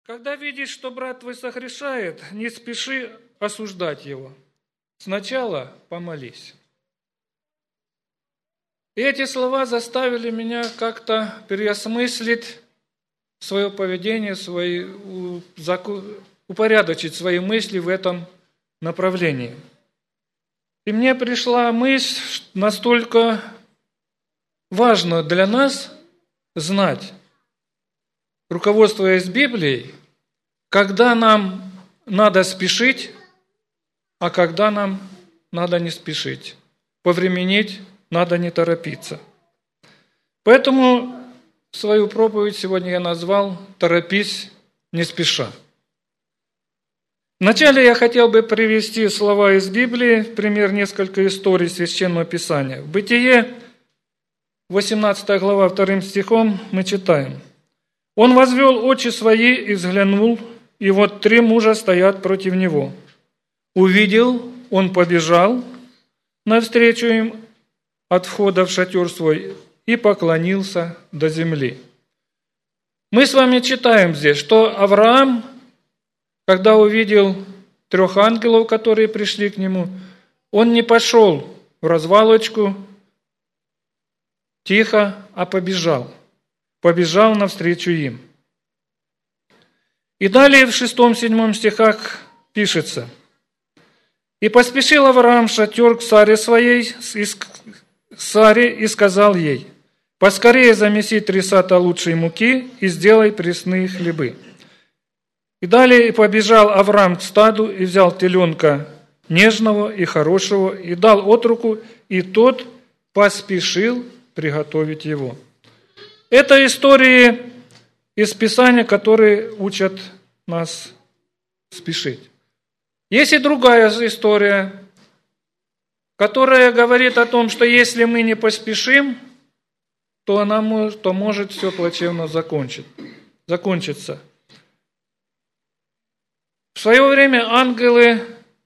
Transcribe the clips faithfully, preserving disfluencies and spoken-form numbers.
Когда видишь, что брат твой согрешает, не спеши осуждать его. Сначала помолись. И эти слова заставили меня как-то переосмыслить свое поведение, свои, упорядочить свои мысли в этом направлении. И мне пришла мысль, что настолько важно для нас знать, руководствуясь Библией, когда нам надо спешить, а когда нам надо не спешить. Повременить надо не торопиться. Поэтому свою проповедь сегодня я назвал «Торопись не спеша». Вначале я хотел бы привести слова из Библии, пример несколько историй Священного Писания. В Бытие, восемнадцатая глава, вторым стихом мы читаем. «Он возвел очи свои и взглянул, и вот три мужа стоят против него. Увидел, он побежал навстречу им от входа в шатер свой и поклонился до земли». Мы с вами читаем здесь, что Авраам, когда увидел трех ангелов, которые пришли к нему, он не пошел в развалочку тихо, а побежал. Побежал навстречу им. И далее в шестом-седьмом стихах пишется: «И поспешил Авраам в шатер к Саре своей, Саре, и сказал ей: поскорее замеси три сата лучшей муки и сделай пресные хлебы. И далее побежал Авраам к стаду и взял теленка нежного и хорошего и дал отруку, и тот поспешил приготовить его». Это истории из Писания, которые учат нас спешить. Есть и другая история, которая говорит о том, что если мы не поспешим, то, она может, то может все плачевно закончить, закончиться. В свое время ангелы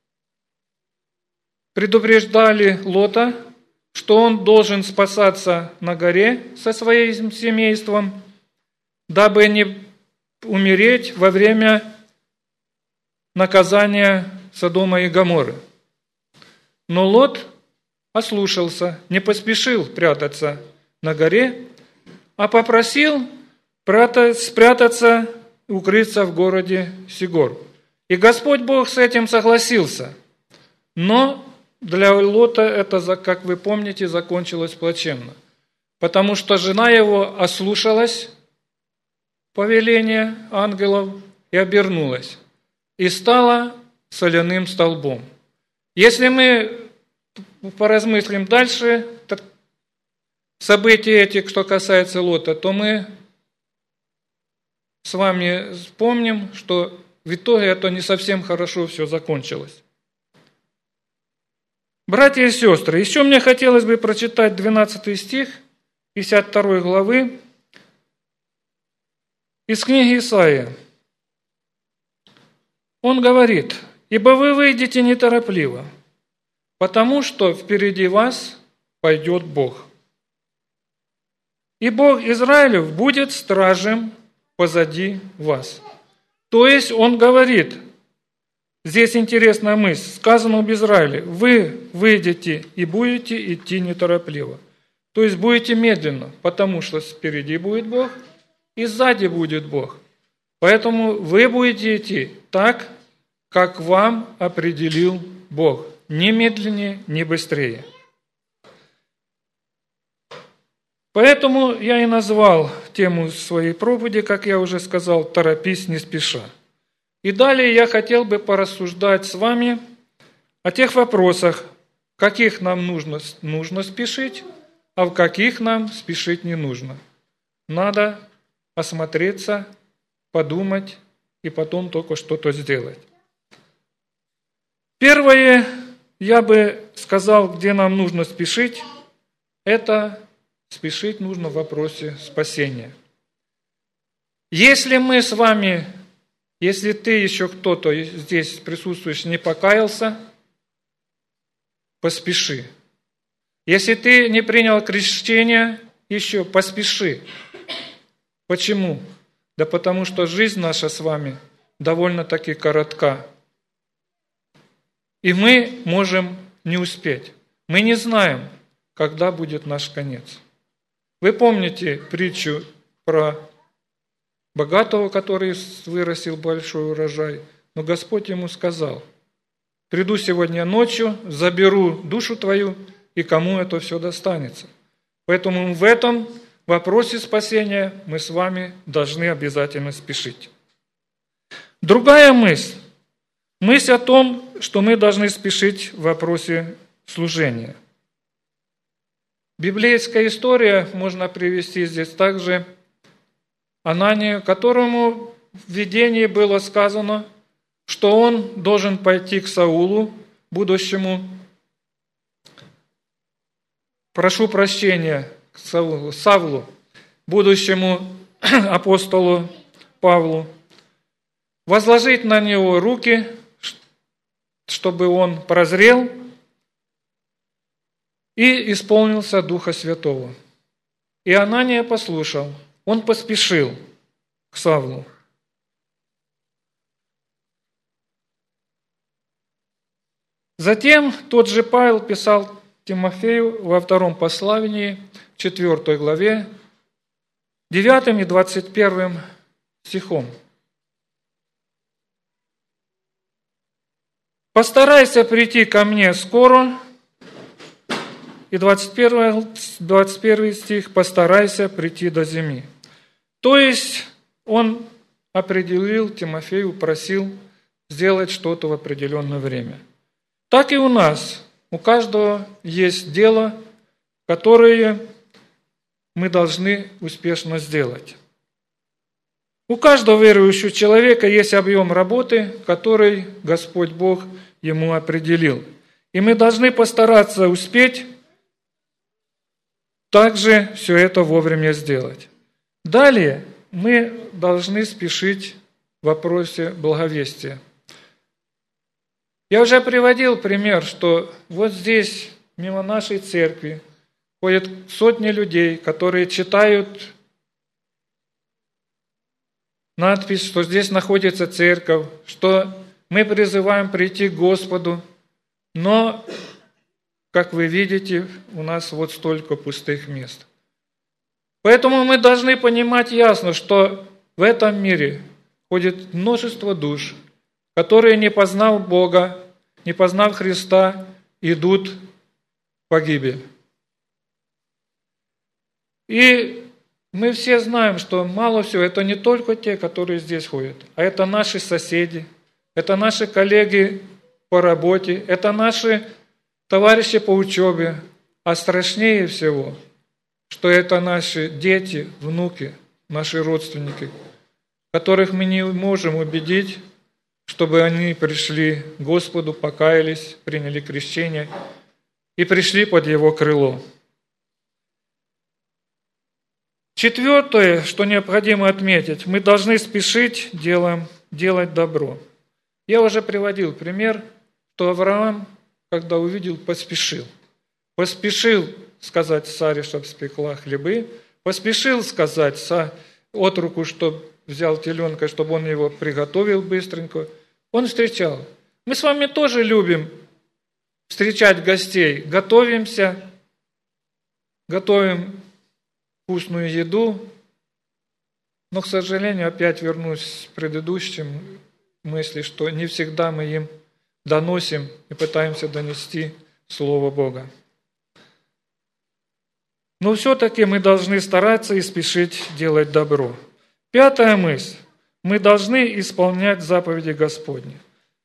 предупреждали Лота, что он должен спасаться на горе со своим семейством, дабы не умереть во время наказания Содома и Гоморры. Но Лот ослушался, не поспешил прятаться на горе, а попросил спрятаться, укрыться в городе Сигор. И Господь Бог с этим согласился. Но для Лота это, как вы помните, закончилось плачевно. Потому что жена его ослушалась повеления ангелов и обернулась. И стала соляным столбом. Если мы поразмыслим дальше события эти, что касается Лота, то мы с вами вспомним, что в итоге это не совсем хорошо все закончилось. Братья и сестры, еще мне хотелось бы прочитать двенадцатый стих пятьдесят второй главы из книги Исаии. Он говорит: «Ибо вы выйдете неторопливо, потому что впереди вас пойдет Бог. И Бог Израилев будет стражем позади вас». То есть он говорит, здесь интересная мысль, сказано об Израиле: вы выйдете и будете идти неторопливо. То есть будете медленно, потому что спереди будет Бог и сзади будет Бог. Поэтому вы будете идти так, как вам определил Бог. Ни медленнее, ни быстрее. Поэтому я и назвал тему своей проповеди, как я уже сказал, «Торопись не спеша». И далее я хотел бы порассуждать с вами о тех вопросах, в каких нам нужно, нужно спешить, а в каких нам спешить не нужно. Надо осмотреться, подумать и потом только что-то сделать. Первое, я бы сказал, где нам нужно спешить, это спешить нужно в вопросе спасения. Если мы с вами, если ты еще кто-то здесь присутствующий не покаялся, поспеши. Если ты не принял крещение, еще поспеши. Почему? Да потому что жизнь наша с вами довольно-таки коротка. И мы можем не успеть. Мы не знаем, когда будет наш конец. Вы помните притчу про богатого, который вырастил большой урожай, но Господь ему сказал: приду сегодня ночью, заберу душу твою, и кому это все достанется. Поэтому в этом вопросе спасения мы с вами должны обязательно спешить. Другая мысль. Мысль о том, что мы должны спешить в вопросе служения. Библейская история можно привести здесь также Ананию, которому в видении было сказано, что он должен пойти к Саулу, будущему, прошу прощения, к Саулу, Савлу, будущему апостолу Павлу, возложить на него руки, чтобы он прозрел и исполнился Духа Святого. И Анания послушал, он поспешил к Савлу. Затем тот же Павел писал Тимофею во втором послании, четвёртой главе, девятым и двадцать первым стихом. «Постарайся прийти ко мне скоро». И двадцать первый, двадцать первый стих: «Постарайся прийти до зими». То есть он определил Тимофею, просил сделать что-то в определенное время. Так и у нас. У каждого есть дело, которое мы должны успешно сделать. У каждого верующего человека есть объем работы, который Господь Бог ему определил. И мы должны постараться успеть также все это вовремя сделать. Далее мы должны спешить в вопросе благовестия. Я уже приводил пример, что вот здесь, мимо нашей церкви, ходят сотни людей, которые читают надпись, что здесь находится церковь, что мы призываем прийти к Господу, но, как вы видите, у нас вот столько пустых мест. Поэтому мы должны понимать ясно, что в этом мире ходит множество душ, которые, не познав Бога, не познав Христа, идут в погибель. И мы все знаем, что мало всего, это не только те, которые здесь ходят, а это наши соседи, это наши коллеги по работе, это наши товарищи по учебе, а страшнее всего, что это наши дети, внуки, наши родственники, которых мы не можем убедить, чтобы они пришли к Господу, покаялись, приняли крещение и пришли под Его крыло. Четвертое, что необходимо отметить, мы должны спешить делом, делать добро. Я уже приводил пример, что Авраам, когда увидел, поспешил. Поспешил сказать Саре, чтобы спекла хлебы, поспешил сказать отруку, чтобы взял теленка, чтобы он его приготовил быстренько. Он встречал. Мы с вами тоже любим встречать гостей, готовимся, готовим вкусную еду, но, к сожалению, опять вернусь к предыдущим мысли, что не всегда мы им доносим и пытаемся донести Слово Бога. Но все-таки мы должны стараться и спешить делать добро. Пятая мысль. Мы должны исполнять заповеди Господни.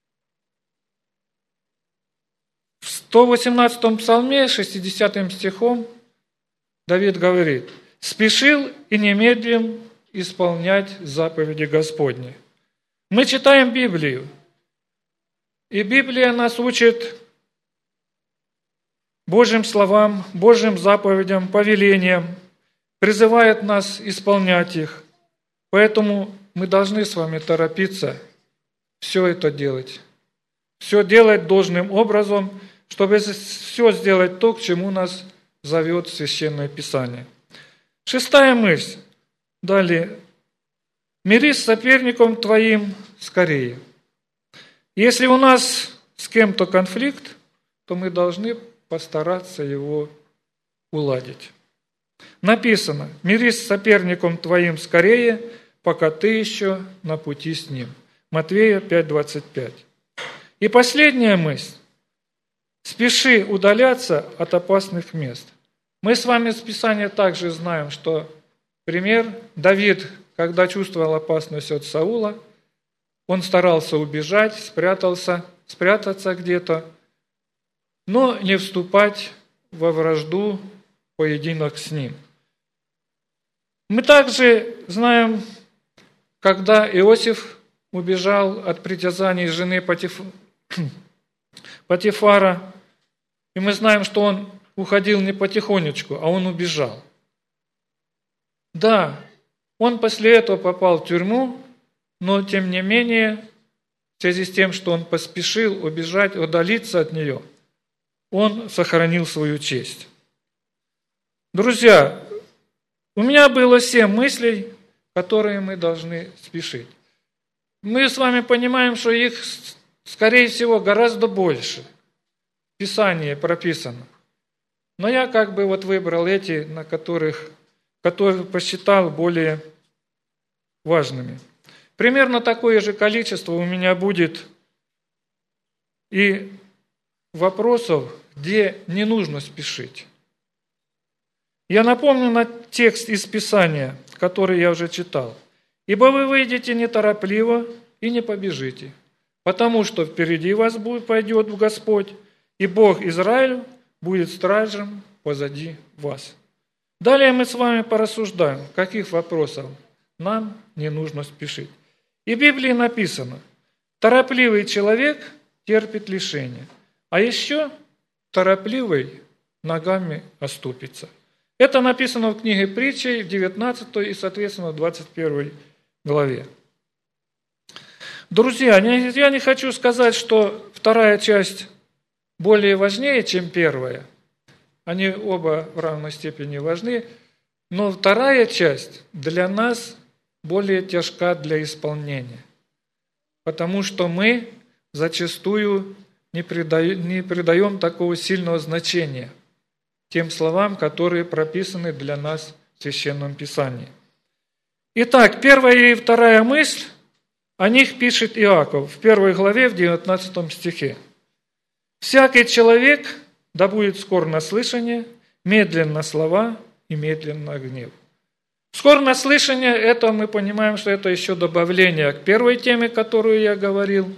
В сто восемнадцатом псалме, шестидесятым стихом, Давид говорит: «Спешил и немедлен исполнять заповеди Господни». Мы читаем Библию, и Библия нас учит Божьим словам, Божьим заповедям, повелениям, призывает нас исполнять их. Поэтому мы должны с вами торопиться все это делать. Все делать должным образом, чтобы все сделать то, к чему нас зовет Священное Писание. Шестая мысль. Далее. Мирись с соперником твоим скорее. Если у нас с кем-то конфликт, то мы должны постараться его уладить. Написано: мирись с соперником твоим скорее, пока ты еще на пути с ним. Матвея пять двадцать пять. И последняя мысль. Спеши удаляться от опасных мест. Мы с вами с Писания также знаем, что пример Давид, когда чувствовал опасность от Саула, он старался убежать, спрятался, спрятаться где-то, но не вступать во вражду, поединок с ним. Мы также знаем, когда Иосиф убежал от притязаний жены Потиф... Потифара, и мы знаем, что он уходил не потихонечку, а он убежал. Да, он после этого попал в тюрьму, но тем не менее, в связи с тем, что он поспешил убежать, удалиться от нее, он сохранил свою честь. Друзья, у меня было семь мыслей, которые мы должны спешить. Мы с вами понимаем, что их, скорее всего, гораздо больше. В Писании прописано. Но я как бы вот выбрал эти, на которых, которые посчитал более важными. Примерно такое же количество у меня будет и вопросов, где не нужно спешить. Я напомню на текст из Писания, который я уже читал. «Ибо вы выйдете неторопливо и не побежите, потому что впереди вас будет, пойдет Господь, и Бог Израилю будет стражем позади вас». Далее мы с вами порассуждаем, каких вопросов нам не нужно спешить. И в Библии написано: торопливый человек терпит лишение, а еще торопливый ногами оступится. Это написано в книге Притчей в девятнадцатой и, соответственно, в двадцать первой главе. Друзья, я не хочу сказать, что вторая часть более важнее, чем первая. Они оба в равной степени важны, но вторая часть для нас более тяжка для исполнения, потому что мы зачастую не придаем, не придаем такого сильного значения тем словам, которые прописаны для нас в Священном Писании. Итак, первая и вторая мысль, о них пишет Иаков в первой главе, в девятнадцатом стихе. «Всякий человек да будет скор на слышание, медлен на слова и медлен на гнев». Скор на слышание, это мы понимаем, что это еще добавление к первой теме, которую я говорил.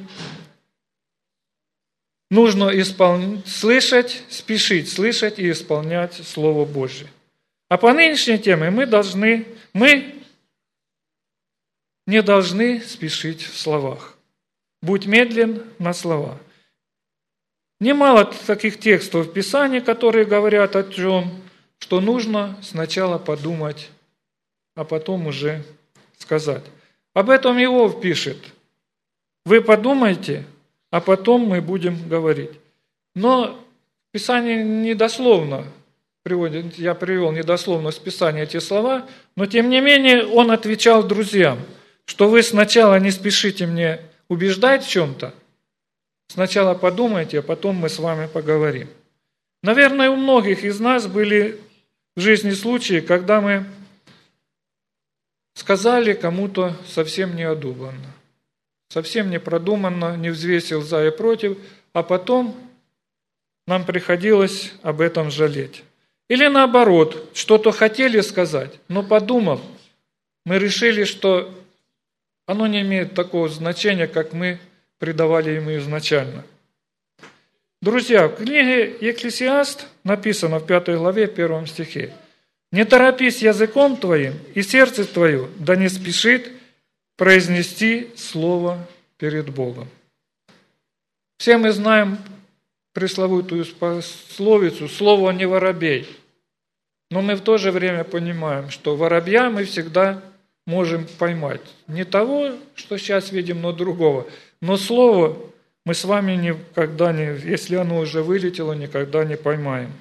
Нужно исполн... слышать, спешить слышать и исполнять Слово Божие. А по нынешней теме мы должны, мы не должны спешить в словах. Будь медлен на слова. Немало таких текстов в Писании, которые говорят о том, что нужно сначала подумать, а потом уже сказать. Об этом Иов пишет. Вы подумайте, а потом мы будем говорить. Но Писание недословно приводит, я привел недословно с Писания эти слова, но тем не менее он отвечал друзьям, что вы сначала не спешите мне убеждать в чем-то, сначала подумайте, а потом мы с вами поговорим. Наверное, у многих из нас были в жизни случаи, когда мы сказали кому-то совсем необдуманно, совсем не продуманно, не взвесил за и против, а потом нам приходилось об этом жалеть. Или наоборот, что-то хотели сказать, но подумав, мы решили, что оно не имеет такого значения, как мы придавали ему изначально. Друзья, в книге Екклесиаст написано в пятой главе, первом стихе: «Не торопись языком твоим, и сердце твое да не спешит произнести слово перед Богом». Все мы знаем пресловутую пословицу «слово не воробей». Но мы в то же время понимаем, что воробья мы всегда можем поймать. Не того, что сейчас видим, но другого. Но слово мы с вами никогда не, если оно уже вылетело, никогда не поймаем.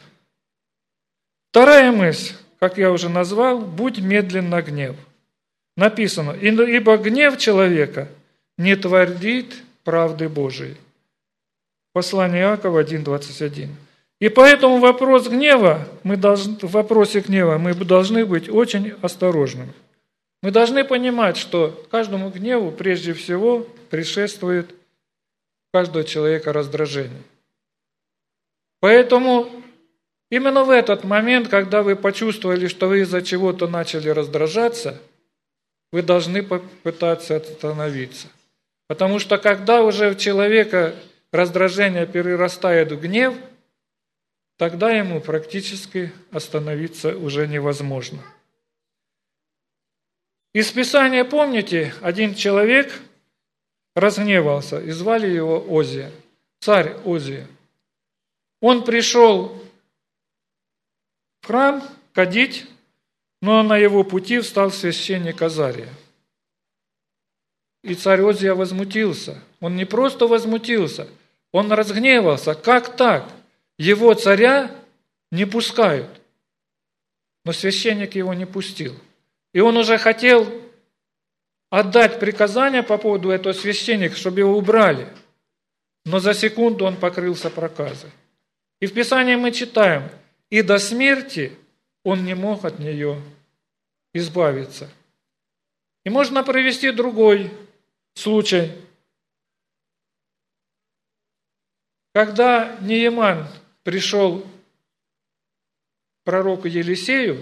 Вторая мысль, как я уже назвал, будь медлен на гнев. написано: «Ибо гнев человека не творит правды Божией». Послание Иакова один двадцать один. И поэтому вопрос гнева, мы должны, в вопросе гнева мы должны быть очень осторожными. Мы должны понимать, что каждому гневу прежде всего предшествует каждого человека раздражение. Поэтому именно в этот момент, когда вы почувствовали, что вы из-за чего-то начали раздражаться, вы должны попытаться остановиться. Потому что когда уже у человека раздражение перерастает в гнев, тогда ему практически остановиться уже невозможно. Из Писания, помните, один человек разгневался, и звали его Озия, царь Озия. Он пришел в храм кадить, но на его пути встал священник Азария. И царь Озия возмутился. Он не просто возмутился, он разгневался. Как так? Его царя не пускают. Но священник его не пустил. И он уже хотел отдать приказание по поводу этого священника, чтобы его убрали. Но за секунду он покрылся проказой. И в Писании мы читаем: и до смерти он не мог от нее избавиться. И можно привести другой случай. Когда Нееман пришел к пророку Елисею,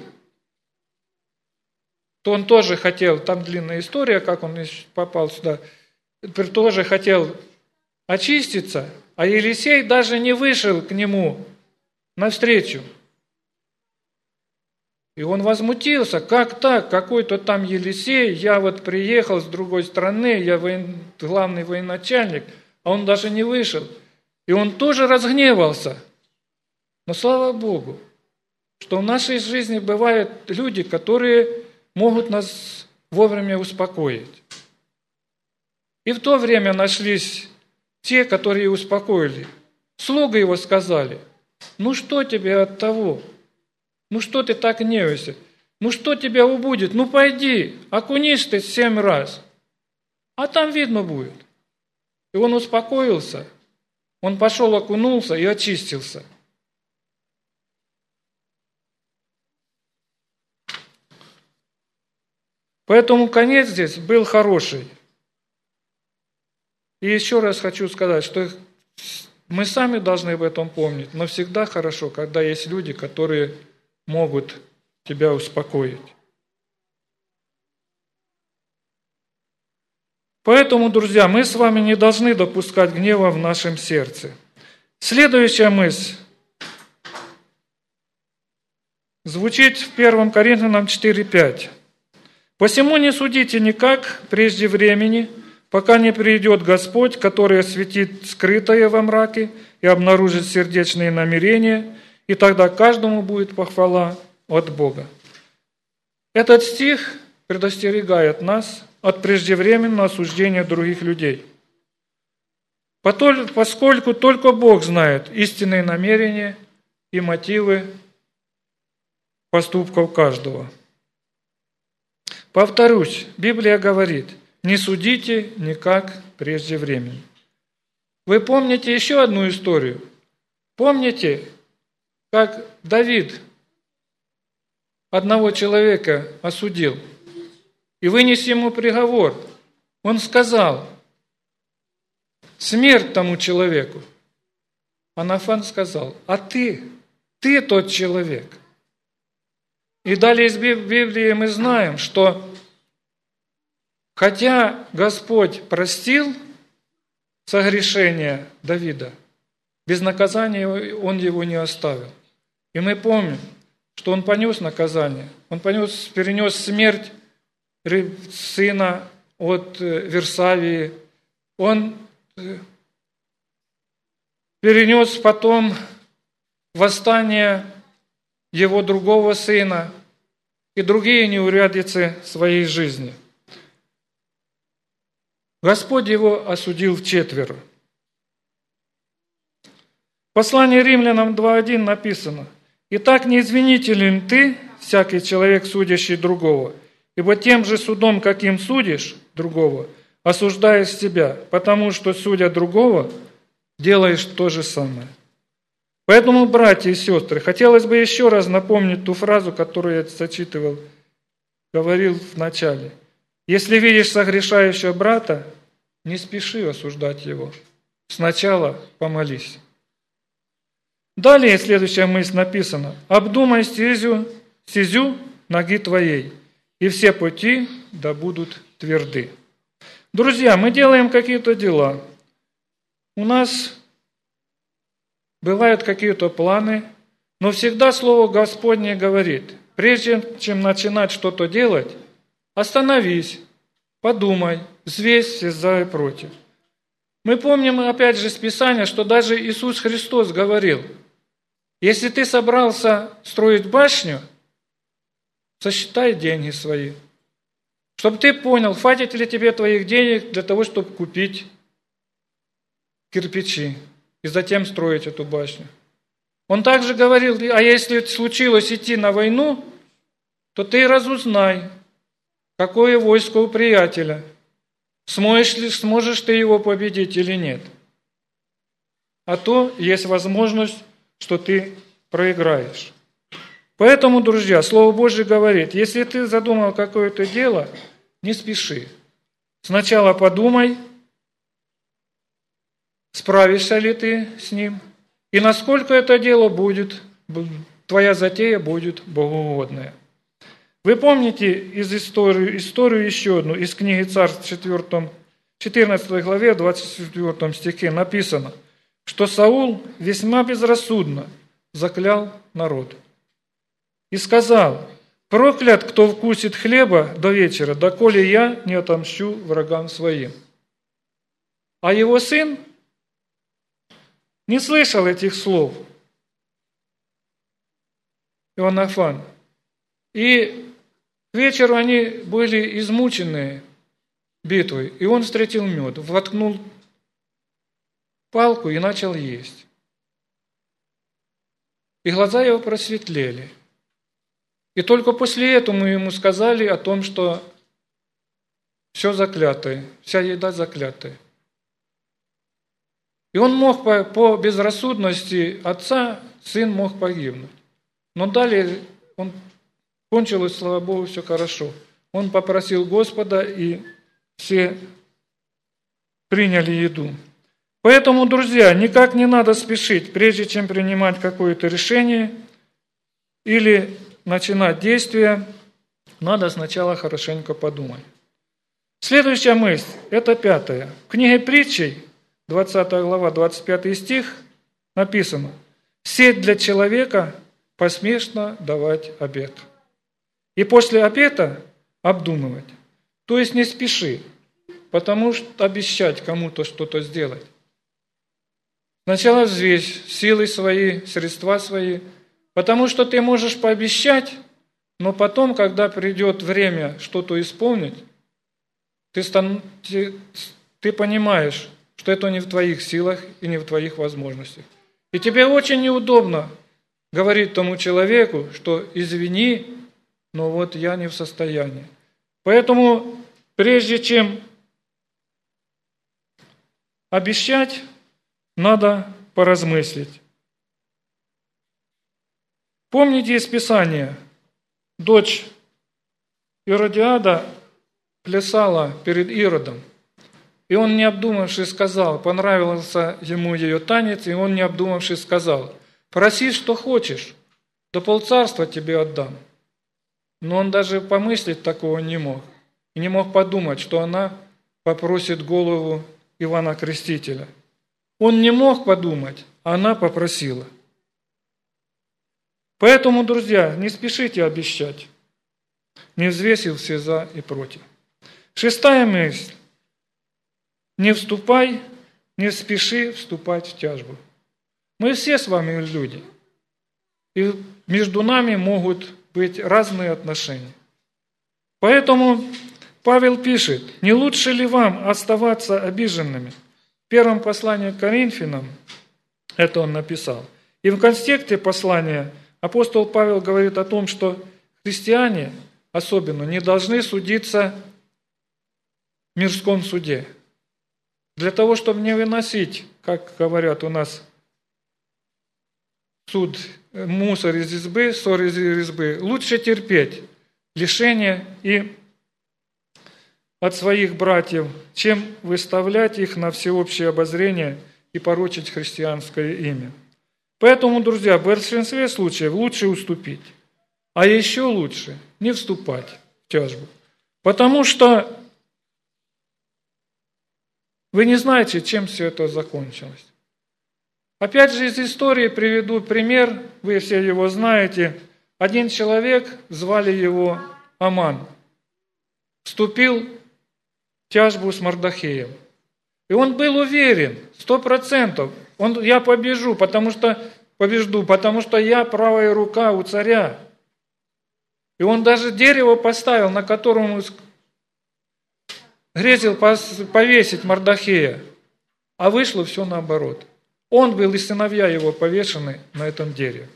то он тоже хотел, там длинная история, как он попал сюда, тоже хотел очиститься, а Елисей даже не вышел к нему навстречу. И он возмутился: как так, какой-то там Елисей, я вот приехал с другой страны, я воен... главный военачальник, а он даже не вышел. И он тоже разгневался. Но слава Богу, что в нашей жизни бывают люди, которые могут нас вовремя успокоить. И в то время нашлись те, которые успокоили. Слуги его сказали: ну что тебе от того? Ну что ты так гневаешься? Ну что тебя убудет? Ну пойди, окунись ты семь раз, а там видно будет. И он успокоился, он пошел, окунулся и очистился. Поэтому конец здесь был хороший. И еще раз хочу сказать, что мы сами должны об этом помнить, но всегда хорошо, когда есть люди, которые могут тебя успокоить. Поэтому, друзья, мы с вами не должны допускать гнева в нашем сердце. Следующая мысль звучит в первом Коринфянам четыре пять. «Посему не судите никак прежде времени, пока не придет Господь, который осветит скрытое во мраке и обнаружит сердечные намерения, и тогда каждому будет похвала от Бога». Этот стих предостерегает нас от преждевременного осуждения других людей, поскольку только Бог знает истинные намерения и мотивы поступков каждого. Повторюсь, Библия говорит: не судите никак прежде времени. Вы помните еще одну историю? Помните, как Давид одного человека осудил и вынес ему приговор? Он сказал: смерть тому человеку. А Нафан сказал: а ты, ты тот человек. И далее из Библии мы знаем, что хотя Господь простил согрешение Давида, без наказания Он его не оставил. И мы помним, что он понес наказание. Он понес, перенес смерть сына от Версавии. Он перенес потом восстание его другого сына и другие неурядицы своей жизни. Господь его осудил вчетверо. В послании Римлянам два один написано: «Итак, не извинителен ты, всякий человек, судящий другого, Ибо тем же судом, каким судишь другого, осуждаешь себя, потому что, судя другого, делаешь то же самое. Поэтому, братья и сестры, хотелось бы еще раз напомнить ту фразу, которую я зачитывал, говорил в начале. Если видишь согрешающего брата, не спеши осуждать его. Сначала помолись. Далее следующая мысль написана. Обдумай стезю, стезю ноги твоей, и все пути да будут тверды. Друзья, мы делаем какие-то дела. У нас бывают какие-то планы, но всегда Слово Господне говорит, прежде чем начинать что-то делать, остановись, подумай, взвесь все за и против. Мы помним, опять же, из Писания, что даже Иисус Христос говорил, если ты собрался строить башню, сосчитай деньги свои, чтобы ты понял, хватит ли тебе твоих денег для того, чтобы купить кирпичи и затем строить эту башню. Он также говорил, а если случилось идти на войну, то ты разузнай, какое войско у приятеля, сможешь ли, сможешь ты его победить или нет. А то есть возможность, что ты проиграешь. Поэтому, друзья, Слово Божье говорит, если ты задумал какое-то дело, не спеши. Сначала подумай, справишься ли ты с ним, и насколько это дело будет, твоя затея будет богоугодная. Вы помните из истории, историю еще одну, из книги Царств четырнадцатой главе, двадцать четвёртом стихе написано, что Саул весьма безрассудно заклял народ. И сказал, проклят, кто вкусит хлеба до вечера, доколе я не отомщу врагам своим. А его сын не слышал этих слов. Иоаннафан. И к вечеру они были измучены битвой, и он встретил мед, воткнул палку и начал есть. И глаза его просветлели. И только после этого мы ему сказали о том, что все заклятое, вся еда заклятая. И он мог по, по безрассудности отца, сын мог погибнуть. Но далее он кончилось, слава Богу, все хорошо. Он попросил Господа, и все приняли еду. Поэтому, друзья, никак не надо спешить, прежде чем принимать какое-то решение или начинать действия, надо сначала хорошенько подумать. Следующая мысль, это пятая. В книге Притчей, двадцатая глава, двадцать пятый стих, написано: «Сеть для человека посмешно давать обет, и после обета обдумывать». То есть не спеши, потому что обещать кому-то что-то сделать. Сначала взвесь силы свои, средства свои, потому что ты можешь пообещать, но потом, когда придет время что-то исполнить, ты, стан... ты, ты понимаешь, что это не в твоих силах и не в твоих возможностях. И тебе очень неудобно говорить тому человеку, что извини, но вот я не в состоянии. Поэтому, прежде чем обещать, надо поразмыслить. Помните из Писания, дочь Иродиада плясала перед Иродом, и он, не обдумавшись, сказал, понравился ему ее танец, и он, не обдумавшись, сказал: проси, что хочешь, до полцарства тебе отдам. Но он даже помыслить такого не мог, и не мог подумать, что она попросит голову Иоанна Крестителя. Он не мог подумать, а она попросила. Поэтому, друзья, не спешите обещать, не взвесив все за и против. Шестая мысль. Не вступай, не спеши вступать в тяжбу. Мы все с вами люди, и между нами могут быть разные отношения. Поэтому Павел пишет: не лучше ли вам оставаться обиженными? В первом послании к Коринфянам это он написал. И в контексте послания апостол Павел говорит о том, что христиане особенно, не должны судиться в мирском суде. Для того, чтобы не выносить, как говорят у нас, суд, мусор из избы, ссор из избы, лучше терпеть лишение и от своих братьев, чем выставлять их на всеобщее обозрение и порочить христианское имя. Поэтому, друзья, в большинстве случаев лучше уступить, а еще лучше не вступать в тяжбу. Потому что вы не знаете, чем все это закончилось. Опять же, из истории приведу пример, вы все его знаете. Один человек, звали его Аман, вступил в тяжбу с Мордохеем. И он был уверен, сто процентов, он, я побежу, потому что, побежду, потому что я правая рука у царя. И он даже дерево поставил, на котором он грезил повесить Мордохея. А вышло все наоборот. Он был и сыновья его повешены на этом дереве.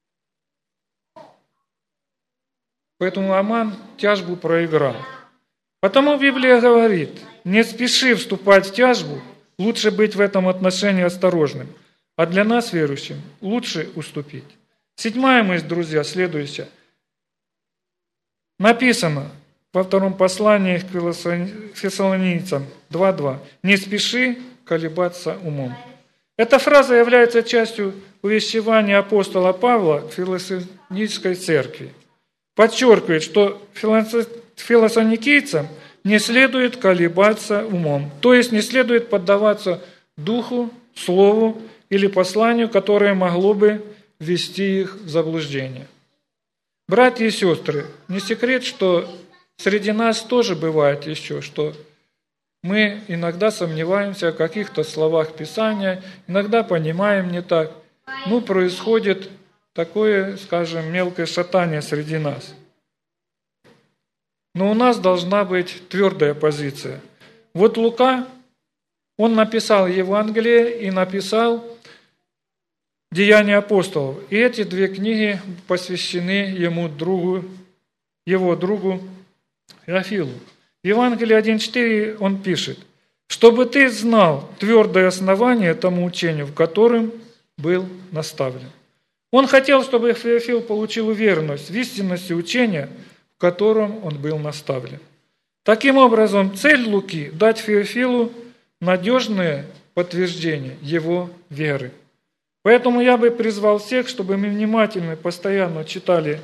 Поэтому Аман тяжбу проиграл. Потому Библия говорит, не спеши вступать в тяжбу, лучше быть в этом отношении осторожным. А для нас, верующим, лучше уступить. Седьмая мысль, друзья, следующая. Написано во втором послании к Фессалоницам два два. «Не спеши колебаться умом». Эта фраза является частью увещевания апостола Павла к Фессалоникийской церкви. Подчеркивает, что фессалоникийцам не следует колебаться умом, то есть не следует поддаваться духу, слову или посланию, которое могло бы ввести их в заблуждение. Братья и сестры, не секрет, что среди нас тоже бывает еще, что мы иногда сомневаемся в каких-то словах Писания, иногда понимаем не так. Ну, происходит такое, скажем, мелкое шатание среди нас. Но у нас должна быть твердая позиция. Вот Лука, он написал Евангелие и написал Деяния апостолов. И эти две книги посвящены ему другу, его другу Иофилу. В Евангелии один четыре он пишет: «Чтобы ты знал твердое основание тому учению, в котором был наставлен». Он хотел, чтобы Феофил получил уверенность в истинности учения, в котором он был наставлен. Таким образом, цель Луки – дать Феофилу надежное подтверждение его веры. Поэтому я бы призвал всех, чтобы мы внимательно и постоянно читали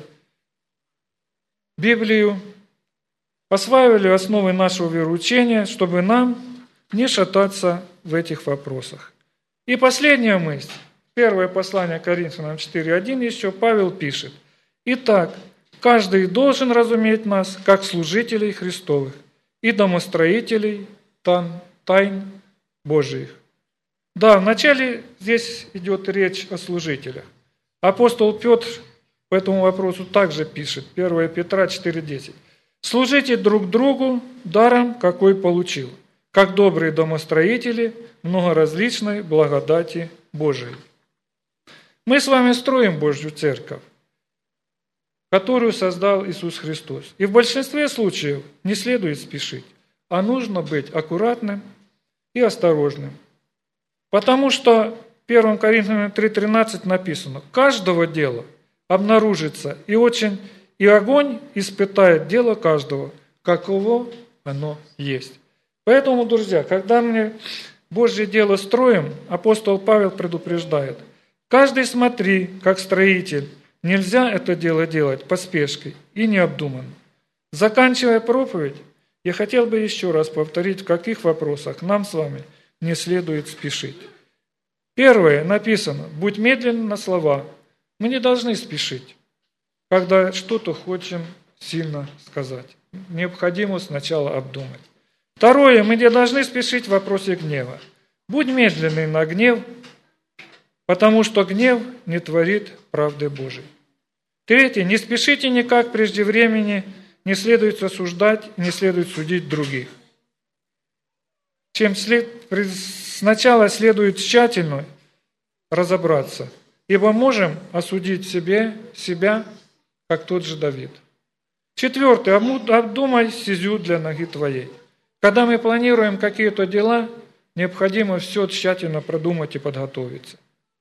Библию, осваивали основы нашего вероучения, чтобы нам не шататься в этих вопросах. И последняя мысль. Первое послание Коринфянам четыре один еще Павел пишет: «Итак, каждый должен разуметь нас, как служителей Христовых и домостроителей тайн Божиих». Да, вначале здесь идет речь о служителях. Апостол Петр по этому вопросу также пишет, первое Петра четыре десять. «Служите друг другу даром, какой получил, как добрые домостроители многоразличной благодати Божией». Мы с вами строим Божью церковь, которую создал Иисус Христос. И в большинстве случаев не следует спешить, а нужно быть аккуратным и осторожным. Потому что в первом Коринфянам три тринадцать написано: «Каждого дела обнаружится, и очень и огонь испытает дело каждого, каково оно есть». Поэтому, друзья, когда мы Божье дело строим, апостол Павел предупреждает: каждый смотри, как строитель, нельзя это дело делать поспешкой и необдуманно. Заканчивая проповедь, я хотел бы еще раз повторить, в каких вопросах нам с вами не следует спешить. Первое написано: будь медлен на слова. Мы не должны спешить, когда что-то хотим сильно сказать. Необходимо сначала обдумать. Второе, мы не должны спешить в вопросе гнева. Будь медленный на гнев, потому что гнев не творит правды Божией. Третье, не спешите никак прежде времени, не следует осуждать, не следует судить других. Чем след... Сначала следует тщательно разобраться, ибо можем осудить себе, себя, как тот же Давид. Четвертый. Обдумай стезю для ноги твоей. Когда мы планируем какие-то дела, необходимо все тщательно продумать и подготовиться.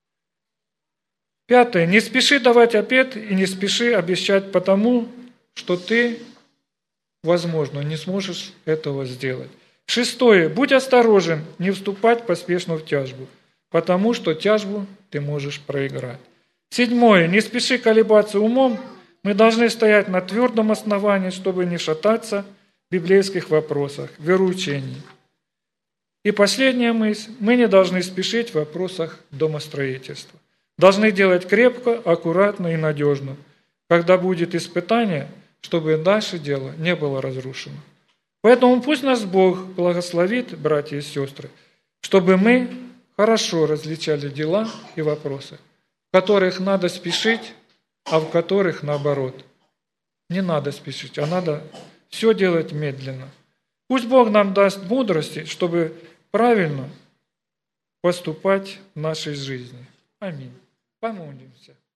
Пятое. Не спеши давать обет и не спеши обещать потому, что ты, возможно, не сможешь этого сделать. Шестое. Будь осторожен, не вступать поспешно в тяжбу, потому что тяжбу ты можешь проиграть. Седьмое. Не спеши колебаться умом. Мы должны стоять на твердом основании, чтобы не шататься в библейских вопросах, в вероучении. И последняя мысль. Мы не должны спешить в вопросах домостроительства. Должны делать крепко, аккуратно и надежно, когда будет испытание, чтобы наше дело не было разрушено. Поэтому пусть нас Бог благословит, братья и сестры, чтобы мы хорошо различали дела и вопросы, в которых надо спешить, а в которых наоборот. Не надо спешить, а надо все делать медленно. Пусть Бог нам даст мудрости, чтобы правильно поступать в нашей жизни. Аминь. Помолимся.